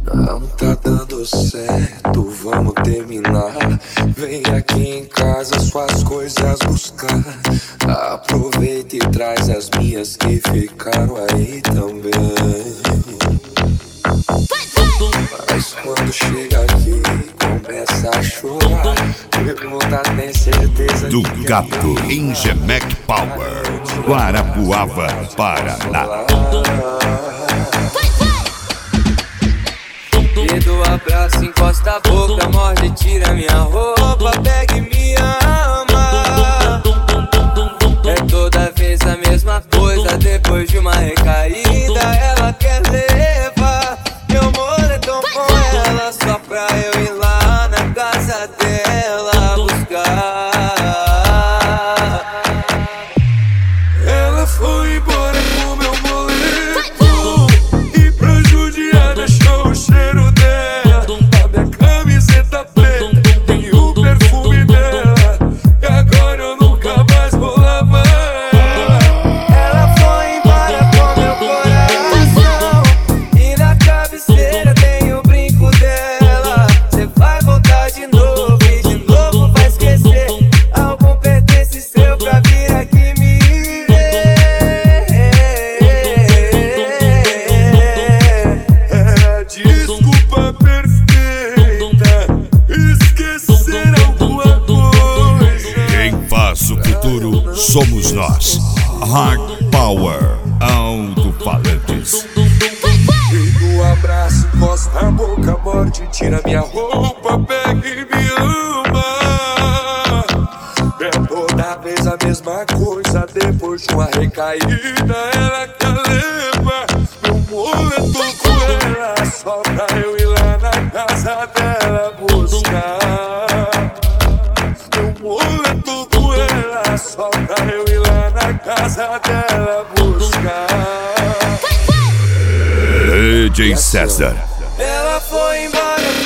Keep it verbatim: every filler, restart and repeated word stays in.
Não tá dando certo, vamos terminar. Vem aqui em casa suas coisas buscar. Aproveita e traz as minhas que ficaram aí também. Mas quando chega aqui, começa a chorar. Pergunta, tem certeza do Gato em Gemec Power, Guarapuava, Paraná. Me dou um abraço, encosta a boca, morde, tira minha roupa, pega e me ama. É toda vez a mesma coisa, depois de uma recaída ela quer levar meu moletom com ela, só pra eu ir lá na casa dela buscar. Ela foi embora com meu moletom e pra judiar deixou o cheiro dela. A minha camiseta preta tem o perfume dela, e agora eu nunca mais vou lavar. Ela foi embora com meu coração e na cabeceira tem o brinco dela. Cê vai voltar de novo e de novo vai esquecer. Algum pertence seu pra vir aqui me ver. É a desculpa perfeita, esquecer alguma coisa. Quem faz o futuro somos nós. Hard Power, alto-falantes. Um abraço, encosta a boca, morde, tira minha roupa, pega e me ama. É toda vez a mesma coisa, depois de uma recaída ela quer levar meu moletom com ela, só pra eu ir lá na casa dela buscar. Meu moletom com ela, só pra eu ir lá na casa dela buscar. D J César. Ela foi embora